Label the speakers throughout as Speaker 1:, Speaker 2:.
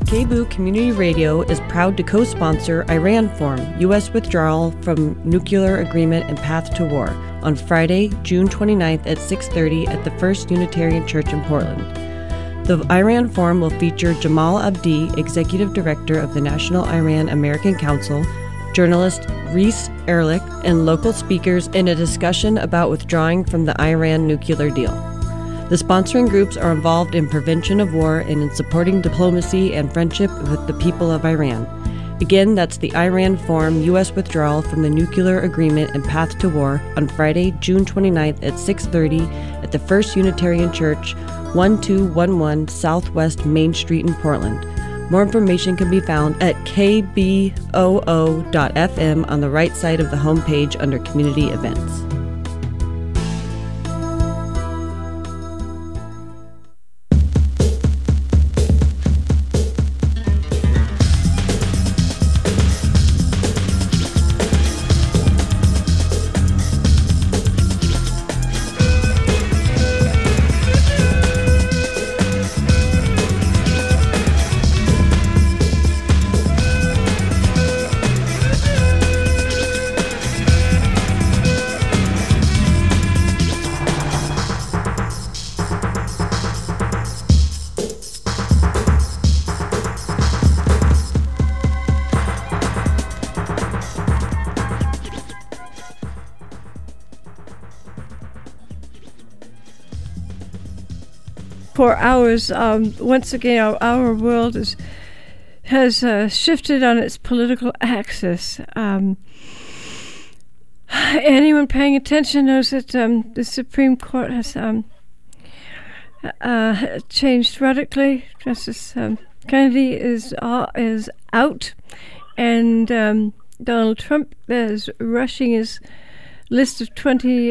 Speaker 1: KBOO Community Radio is proud to co-sponsor Iran Forum, U.S. Withdrawal from Nuclear Agreement and Path to War, on Friday, June 29th at 6:30 at the First Unitarian Church in Portland. The Iran Forum will feature Jamal Abdi, Executive Director of the National Iran American Council, journalist Reese Ehrlich, and local speakers in a discussion about withdrawing from the Iran nuclear deal. The sponsoring groups are involved in prevention of war and in supporting diplomacy and friendship with the people of Iran. Again, that's the Iran Forum, U.S. Withdrawal from the Nuclear Agreement and Path to War on Friday, June 29th at 6:30 at the First Unitarian Church, 1211 Southwest Main Street in Portland. More information can be found at kboo.fm on the right side of the homepage under Community Events.
Speaker 2: For hours, once again, our world has shifted on its political axis. Anyone paying attention knows that the Supreme Court has changed radically. Justice Kennedy is out, and Donald Trump is rushing his list of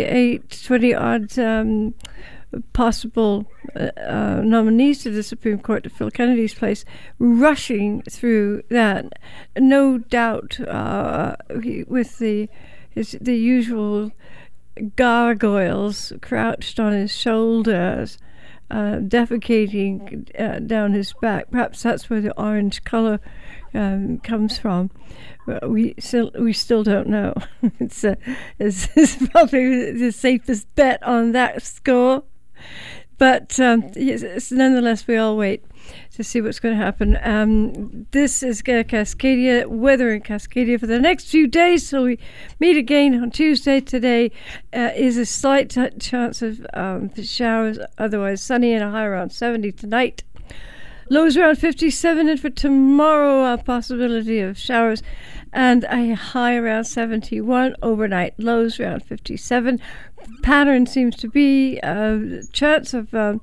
Speaker 2: 20-odd possible nominees to the Supreme Court to fill Kennedy's place, rushing through that, no doubt, with the usual gargoyles crouched on his shoulders, defecating down his back. Perhaps that's where the orange color comes from. We still don't know. It's probably the safest bet on that score. But nonetheless, we all wait to see what's going to happen. This is Cascadia, weather in Cascadia for the next few days. So we meet again on Tuesday. Today is a slight chance of showers, otherwise sunny and a high around 70 tonight. Lows around 57, and for tomorrow, a possibility of showers and a high around 71. Overnight lows around 57. Pattern seems to be a chance of a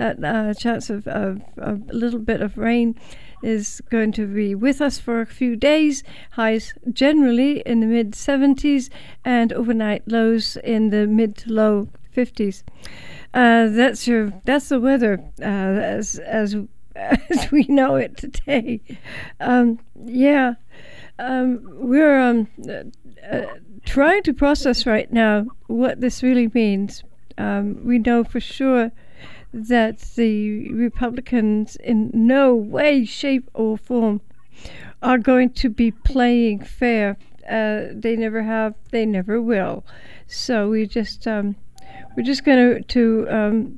Speaker 2: little bit of rain is going to be with us for a few days. Highs generally in the mid 70s and overnight lows in the mid to low 50s. That's the weather as we know it today. We're trying to process right now what this really means. We know for sure that the Republicans in no way, shape, or form are going to be playing fair. They never have. They never will. So we're just going to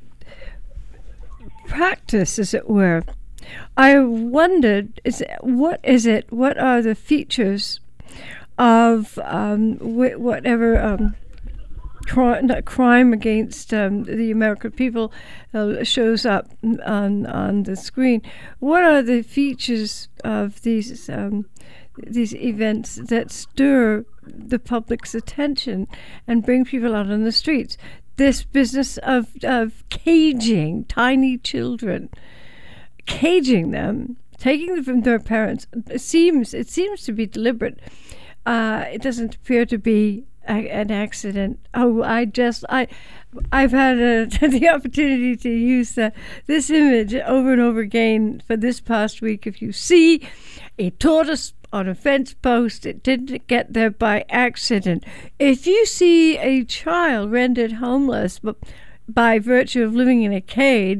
Speaker 2: practice, as it were. I wondered, what are the features of whatever crime against the American people shows up on the screen? What are the features of these events that stir the public's attention and bring people out on the streets? This business of caging tiny children, caging them, taking them from their parents, it seems to be deliberate. It doesn't appear to be an accident. I've had the opportunity to use this image over and over again for this past week. If you see a tortoise on a fence post, it didn't get there by accident. If you see a child rendered homeless by virtue of living in a cage,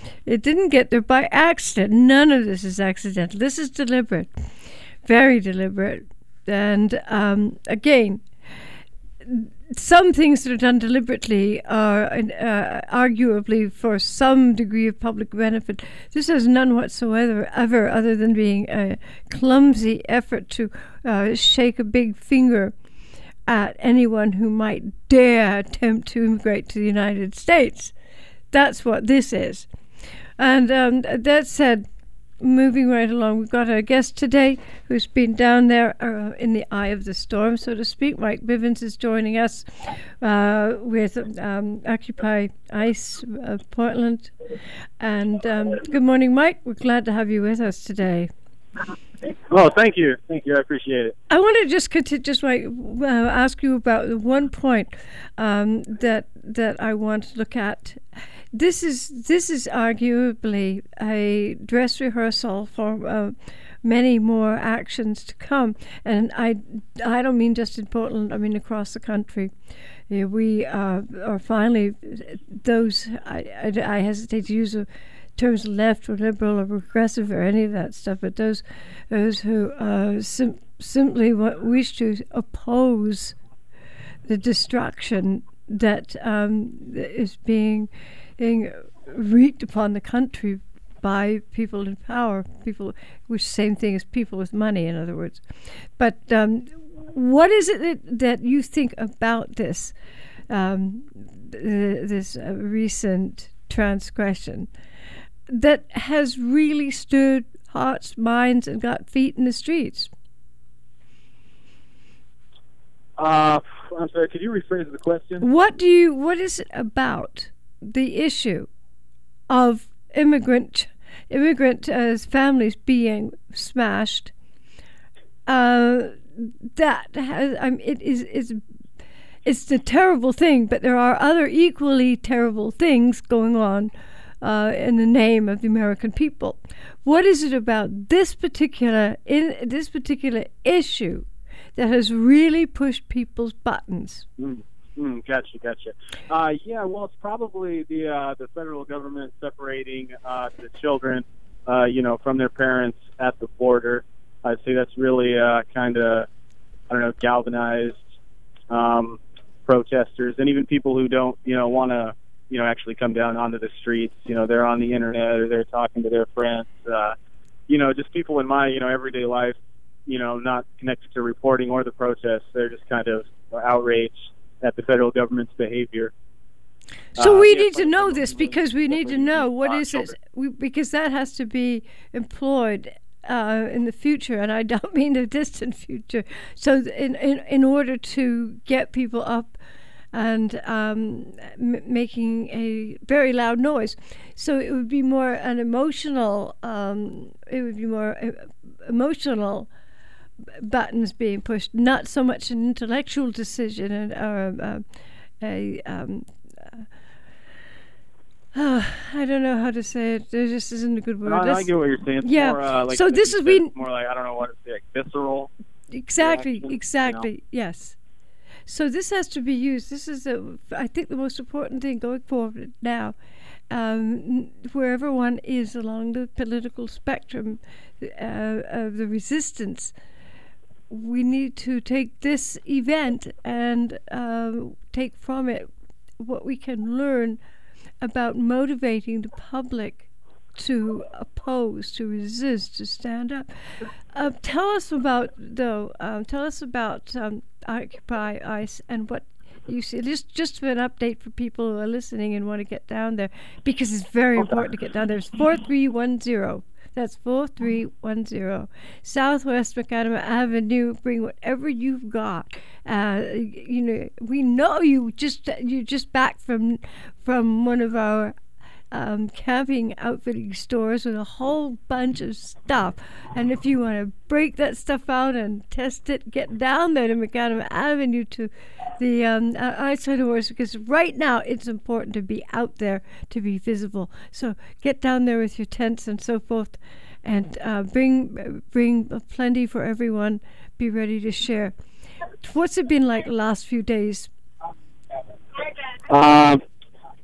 Speaker 2: It didn't get there by accident. None of this is accidental. This is deliberate, very deliberate. And again, some things that are done deliberately are arguably for some degree of public benefit. This has none whatsoever, other than being a clumsy effort to shake a big finger at anyone who might dare attempt to immigrate to the United States. That's what this is. And that said, moving right along, we've got our guest today who's been down there in the eye of the storm, so to speak. Mike Bivens is joining us with Occupy ICE Portland. And good morning, Mike. We're glad to have you with us today.
Speaker 3: Oh, thank you. Thank you. I appreciate it.
Speaker 2: I want to ask you about one point that I want to look at. This is arguably a dress rehearsal for many more actions to come, and I don't mean just in Portland. I mean across the country. We are finally those. I hesitate to use the terms left or liberal or progressive or any of that stuff, but those who simply wish to oppose the destruction that is being wreaked upon the country by people in power, which same thing as people with money, in other words. But what is it that you think about this recent transgression that has really stirred hearts, minds, and got feet in the streets?
Speaker 3: I'm sorry, could you rephrase the question?
Speaker 2: What is it about the issue of immigrant families being smashed that has it's a terrible thing, but there are other equally terrible things going on in the name of the American people? What is it about this particular issue that has really pushed people's buttons?
Speaker 3: Gotcha. Yeah, well, it's probably the federal government separating the children, from their parents at the border. I'd say that's really kind of, galvanized protesters, and even people who don't, want to, actually come down onto the streets. They're on the internet or they're talking to their friends. Just people in my, everyday life, not connected to reporting or the protests. They're just kind of outraged at the federal government's behavior.
Speaker 2: So we need to know this, because we need to know what is it, because that has to be employed in the future, and I don't mean the distant future. So in order to get people up and making a very loud noise, so it would be more an emotional. Emotional buttons being pushed, not so much an intellectual decision and I don't know how to say it. There just isn't a good word.
Speaker 3: I get what you're saying. It's
Speaker 2: yeah.
Speaker 3: More,
Speaker 2: so this has been
Speaker 3: more like, I don't know what to say, like visceral.
Speaker 2: Exactly.
Speaker 3: Reaction,
Speaker 2: Yes. So this has to be used. This is, I think, the most important thing going forward now. Wherever one is along the political spectrum of the resistance, we need to take this event and take from it what we can learn about motivating the public to oppose, to resist, to stand up. Tell us about Occupy ICE and what you see. Just an update for people who are listening and want to get down there, because it's very important to get down there. It's 4310. That's 4310 Southwest Macadam Avenue. Bring whatever you've got. We know you're just back from one of our camping outfitting stores with a whole bunch of stuff. And if you want to break that stuff out and test it, get down there to Macadam Avenue to the ICE headquarters, because right now it's important to be out there, to be visible. So get down there with your tents and so forth, and bring plenty for everyone. Be ready to share. What's it been like the last few days?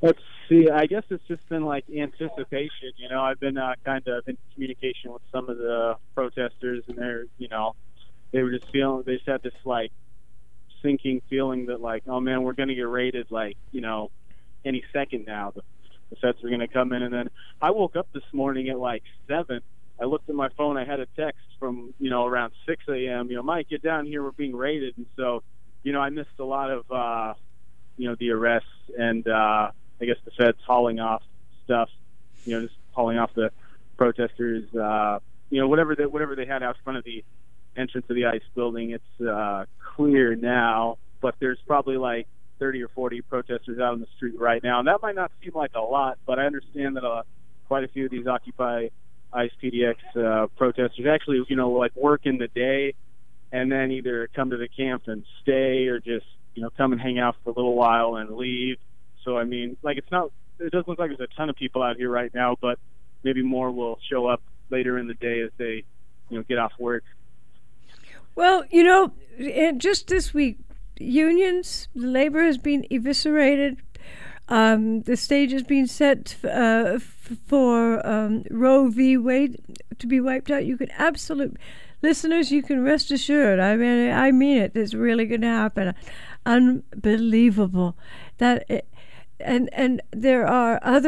Speaker 3: See, I guess it's just been like anticipation. You know, I've been kind of in communication with some of the protesters, and they're, you know, they were just feeling, they just had this like sinking feeling that like, oh man, we're going to get raided like, you know, any second now. The feds are going to come in. And then I woke up this morning at like 7. I looked at my phone. I had a text from, you know, around 6 a.m. You know, Mike, get down here. We're being raided. And so, you know, I missed a lot of, you know, the arrests and I guess the feds hauling off stuff, you know, just hauling off the protesters, you know, whatever they had out front of the entrance of the ICE building. It's clear now, but there's probably like 30 or 40 protesters out on the street right now. And that might not seem like a lot, but I understand that quite a few of these Occupy ICE PDX protesters actually, you know, like work in the day and then either come to the camp and stay or just, you know, come and hang out for a little while and leave. So, I mean, like it doesn't look like there's a ton of people out here right now, but maybe more will show up later in the day as they, you know, get off work.
Speaker 2: Well, you know, just this week, unions, labor has been eviscerated. The stage has been set for Roe v. Wade to be wiped out. You can listeners, you can rest assured. I mean it. It's really going to happen. Unbelievable that. And there have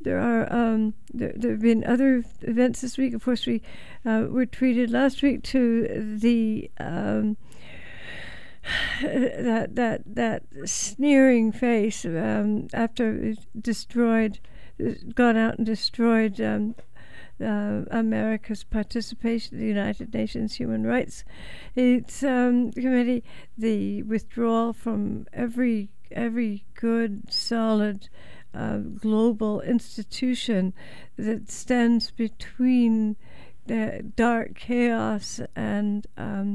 Speaker 2: been other events this week. Of course, we were treated last week to the that sneering face after it gone out and destroyed America's participation in the United Nations Human Rights Committee, the withdrawal from every good, solid global institution that stands between dark chaos and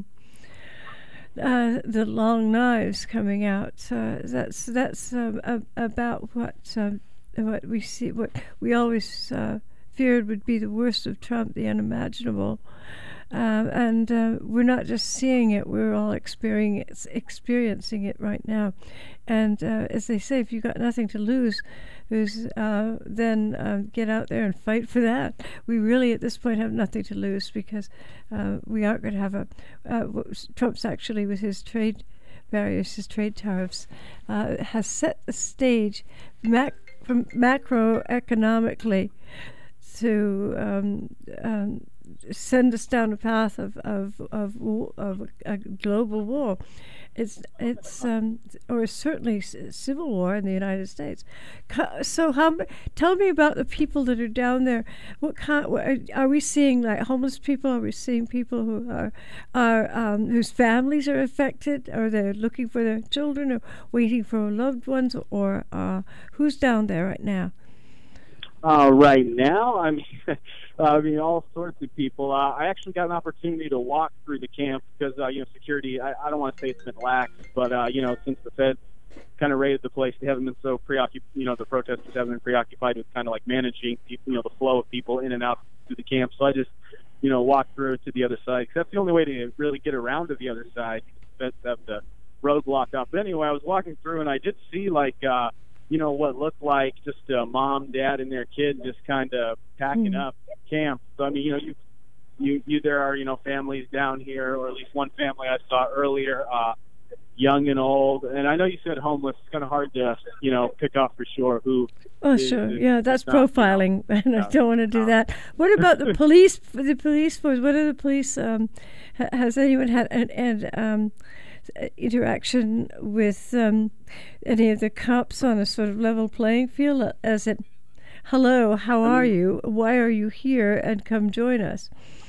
Speaker 2: the long knives coming out. That's about what we see. What we always feared would be the worst of Trump, the unimaginable. And we're not just seeing it, we're all experiencing it right now. And as they say, if you've got nothing to lose, then get out there and fight for that. We really, at this point, have nothing to lose because we aren't going to have Trump's actually, with his trade barriers, his trade tariffs, has set the stage from macroeconomically to send us down a path of a global war. It's or certainly civil war in the United States. So tell me about the people that are down there. What are we seeing? Like homeless people? Are we seeing people who are whose families are affected? Are they looking for their children or waiting for loved ones? Or who's down there right now?
Speaker 3: Right now, I mean, all sorts of people. I actually got an opportunity to walk through the camp because, you know, security, I don't want to say it's been lax, but, you know, since the Fed kind of raided the place, they haven't been so preoccupied, you know, the protesters haven't been preoccupied with kind of like managing, you know, the flow of people in and out through the camp. So I just, you know, walked through to the other side because that's the only way to really get around to the other side. That's the road blocked off. But anyway, I was walking through and I did see like, you know, what looked like just a mom, dad, and their kid just kind of packing up camp. So, I mean, you know, there are, you know, families down here, or at least one family I saw earlier, young and old. And I know you said homeless. It's kind of hard to, you know, pick off for sure who.
Speaker 2: Oh, sure. Yeah, that's profiling, and I don't want to do that. What about the police? The police force. What are the police? Has anyone had an interaction with any of the cops on a sort of level playing field, as in, hello, how are you? Why are you here? And come join us.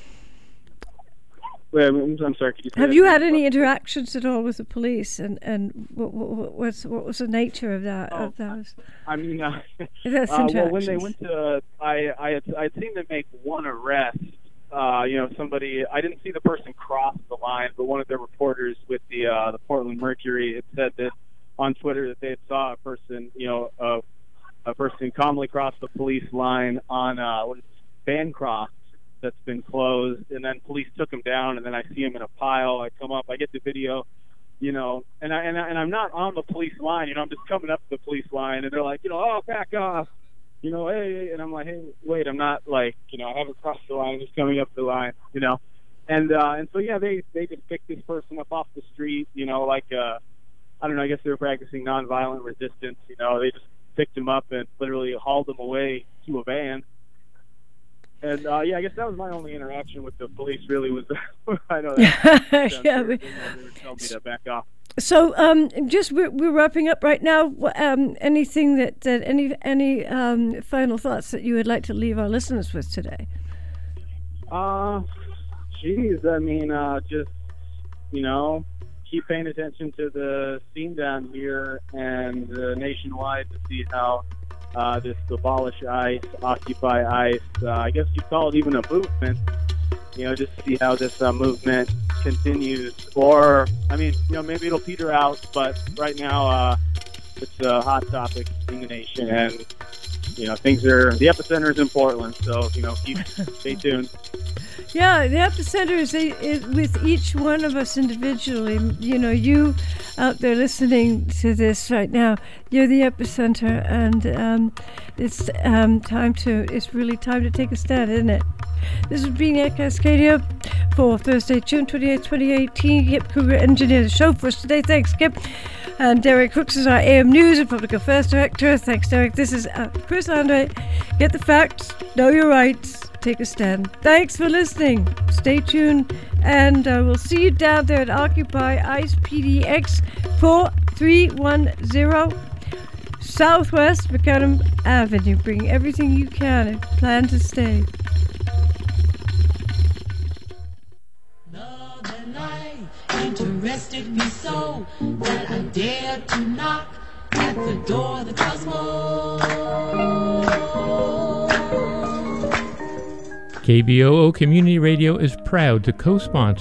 Speaker 3: Well, I'm sorry. Could you
Speaker 2: have you had any interactions at all with the police? And what was the nature of that? Of those?
Speaker 3: I mean,
Speaker 2: well,
Speaker 3: when they went to, I'd seen them make one arrest. You know, somebody, I didn't see the person cross the line, but one of the reporters with the Portland Mercury had said that on Twitter that they had saw a person, you know, a person calmly cross the police line on Bancroft that's been closed, and then police took him down, and then I see him in a pile. I come up, I get the video, and I'm not on the police line. I'm just coming up to the police line, and they're like, oh, back off, hey, and I'm like, hey, wait, I'm not like, I haven't crossed the line, I'm just coming up the line, and so yeah, they just picked this person up off the street, like I don't know, I guess they were practicing nonviolent resistance, they just picked him up and literally hauled him away to a van. And I guess that was my only interaction with the police. Really, was I know that.
Speaker 2: Yeah,
Speaker 3: they told me to back off.
Speaker 2: So, just we're wrapping up right now. Anything that any final thoughts that you would like to leave our listeners with today?
Speaker 3: Geez, I mean, just keep paying attention to the scene down here and nationwide to see how. This Abolish ICE, Occupy ICE, I guess you'd call it even a movement, just to see how this movement continues. Or, I mean, maybe it'll peter out, but right now it's a hot topic in the nation. And, the epicenter is in Portland, so, stay tuned.
Speaker 2: Yeah, the epicenter is with each one of us individually. You out there listening to this right now, you're the epicenter, and it's really time to take a stand, isn't it? This is being at Cascadia for Thursday, June 28, 2018. Kip Kruger engineered the show for us today. Thanks, Kip. And Derek Crooks is our AM News and Public Affairs Director. Thanks, Derek. This is Chris Andre. Get the facts, know your rights, take a stand. Thanks for listening. Stay tuned, and we'll see you down there at Occupy ICE PDX 4310 Southwest McAdam Avenue. Bring everything you can and plan to stay.
Speaker 4: Love and life interested me so that I dared to knock at the door of the cosmos.
Speaker 5: KBOO Community Radio is proud to co-sponsor